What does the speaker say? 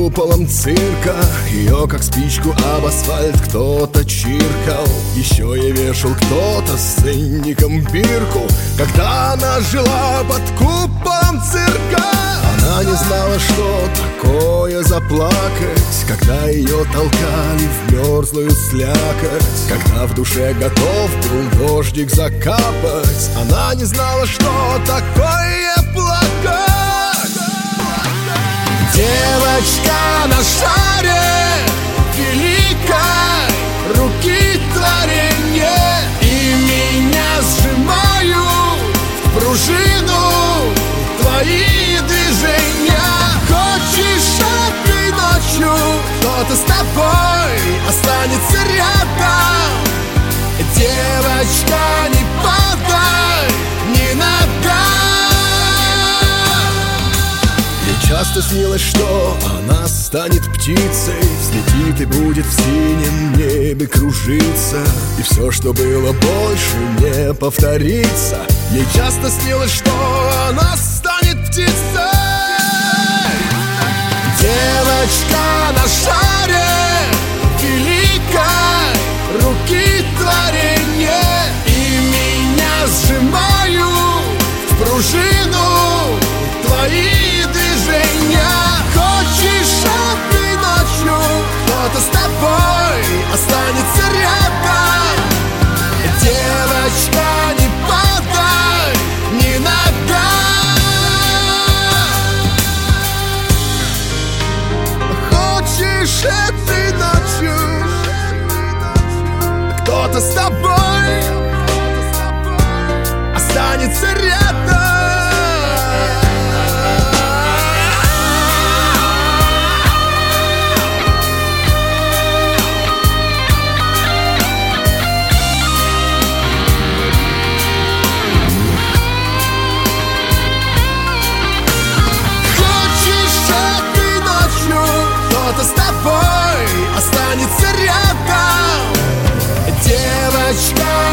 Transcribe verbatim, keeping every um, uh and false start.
куполом цирка. Ее как спичку об асфальт кто-то чиркал. Еще ей вешал кто-то с ценником бирку. Когда она жила под куполом цирка, она не знала, что такое заплакать, когда ее толкали в мерзлую слякоть, когда в душе готов был дождик закапать. Она не знала, что такое плакать. Девочка на шаре великой руки творенье, и меня сжимают в пружину твои движения. Хочешь этой ночью кто-то с тобой останется рядом? Девочка, не падай ни нога. Ей часто снилось, что она станет птицей, взлетит и будет в синем небе кружиться, и все, что было, больше не повторится. Ей часто снилось, что она станет птицей. Девочка на шаре великой руки творенье, и меня сжимают в пружину твои движения. Хочешь этой ночью кто-то с тобой останется рядом? Девочка, не падай ни нога. Хочешь этой ночью кто-то с тобой останется рядом? Кто-то с тобой останется рядом? Девочка,